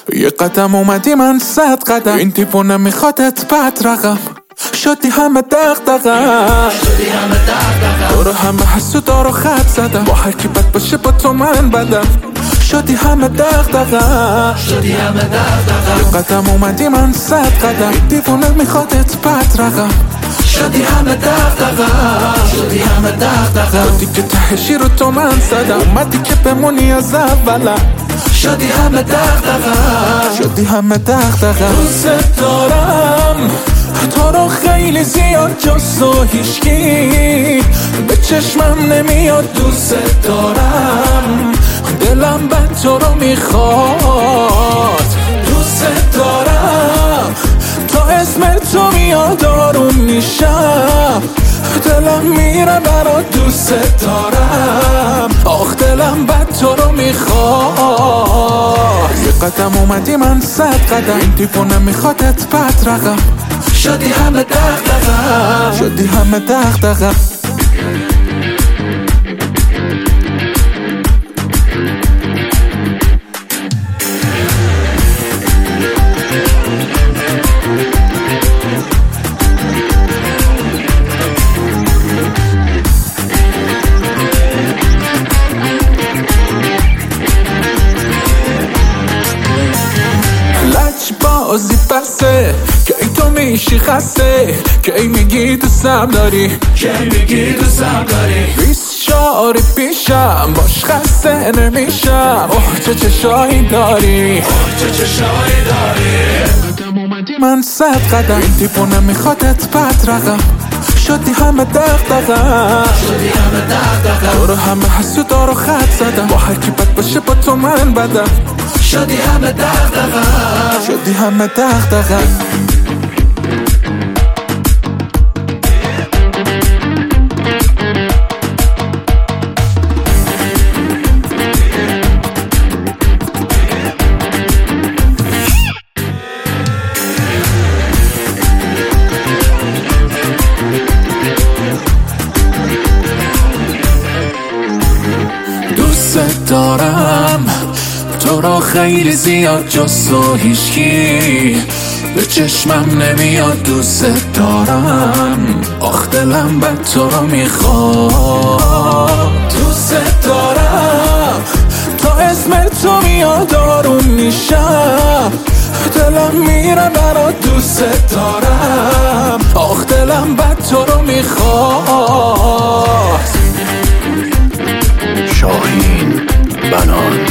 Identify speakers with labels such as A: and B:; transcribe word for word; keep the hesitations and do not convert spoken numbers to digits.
A: یه قدم اومدی من صد قدم، این دیوونه میخوادت بد رقم. شدی همه دغدغه‌ام،
B: شدی همه دغدغه‌ام،
A: برو همه حسودا رو خط زدم، با هر کی بد باشه با تو من بدم. شدی همه دغدغه‌ام،
B: شدی همه دغدغه‌ام،
A: یه قدم اومدی من صد قدم، این دیوونه میخوادت بد رقم.
B: شدی همه دغدغه‌ام، شدی همه دغدغه‌ام،
A: تو دیگه تهشی رو تو من زدم، اومدی که بمونی از اولم.
B: شدی همه دغدغه‌ام،
A: شدی همه دغدغه‌ام. دوست دارم تو رو خیلی زیاد، جز تو هیچکی به چشمم نمیاد. دوست دارم دلم بد تو رو میخواد. دوست دارم تا اسم تو میاد آروم میشم، دلم میره برات. دوست دارم آخ دلم بد تو رو میخواد. یه قدم اومدی من صد قدم، این دیوونه میخوادت بد رقم.
B: شدی همه دغدغه‌ام،
A: شدی همه دغدغه‌ام. بازی بسته که ای تو میشی خسته، که ای میگی دوستم داری،
B: که ای میگی دوستم داری.
A: بیست شاری پیشم باش خسته نمیشم. اوه چه چشایی داری،
B: اوه چه چشایی داری.
A: قدم اومدی من صد قدم، این دیوونه میخوادت بد رقم. شدی همه دغدغه‌ام،
B: شدی همه دغدغه‌ام،
A: برو همه حسودا رو خط زدم، با هر کی بد باشه با تو من بدم.
B: شدی همه دغدغه‌ام،
A: شدی همه دغدغه‌ام. دوست دارم تو رو خیلی زیاد، جز تو هیچکی به چشمم نمیاد. دوست دارم آخ دلم بد تو رو میخواد. دوست دارم تا اسم تو میاد آروم میشم، دلم میره برات. دوست دارم آخ دلم بد تو رو میخواد.
C: شاهین بنان